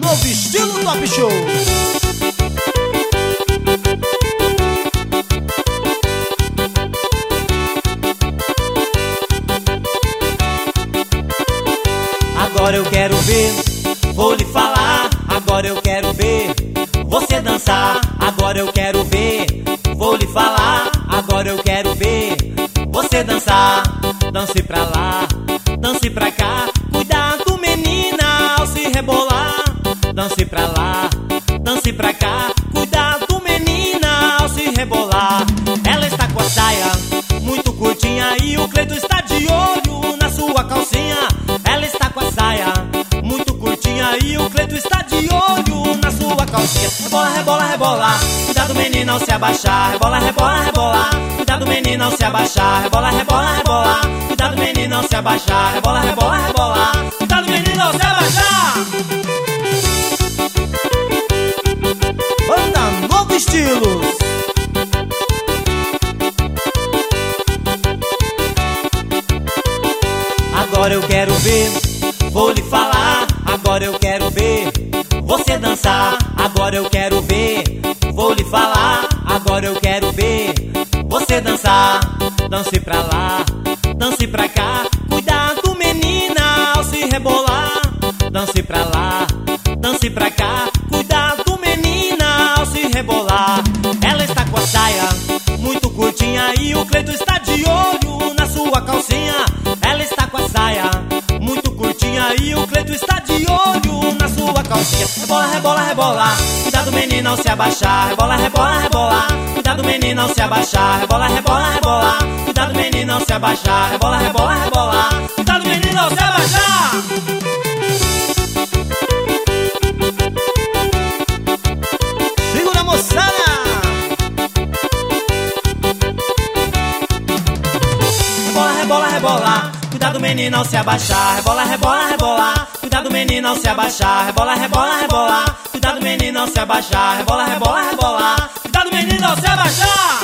Novo estilo Top Show. Agora eu quero ver, vou lhe falar. Agora eu quero ver você dançar. Agora eu quero ver, vou lhe falar. Agora eu quero ver você dançar. Dance pra lá, dance pra cá. Cuidado, menina, ao se rebolar. Dance pra lá, dance pra cá. Cuidado, menina, ao se rebolar. Ela está com a saia muito curtinha e o Cleito está de olho na sua calcinha. Ela está com a saia muito curtinha e o Cleito está de olho na sua calcinha. Rebola, rebola, rebola. Cuidado, menina, ao se abaixar. Rebola, rebola, rebola. Cuidado, menina, ao se abaixar. Rebola, rebola, rebola. Cuidado, menina, ao se abaixar. Rebola, rebola, rebola. Cuidado, menina, ao se abaixar. Banda Novo Estilos. Agora eu quero ver, vou lhe falar. Agora eu quero ver você dançar. Agora eu quero ver, vou lhe falar. Agora eu quero ver você dançar. Dance pra lá, dance pra cá. Cuidado, menina, ao se rebolar. Dance pra lá, dance pra cá. Cuidado, menina, ao se rebolar. Ela está com a saia muito curtinha e o Cleito está de olho na sua calcinha. Ela está com a saia muito curtinha e o Cleito está de olho na sua calcinha. Rebola, rebola, rebola. Cuidado, menina, ao se abaixar. Rebola, rebola, rebola. Cuidado, menina, ao se abaixar. Rebola, rebola, rebola. Cuidado, menina, ao se abaixar. Rebola, rebola, rebola. Cuidado, menina, ao se abaixar. Segura, moçada. Rebola, rebola, rebola. Cuidado, menina, ao se abaixar. Rebola, rebola, rebola. Cuidado, menina, ao se abaixar. Rebola, rebola, rebola. Cuidado, menina, ao se abaixar. Rebola, rebola, rebola. Cuidado, menina, ao se abaixar.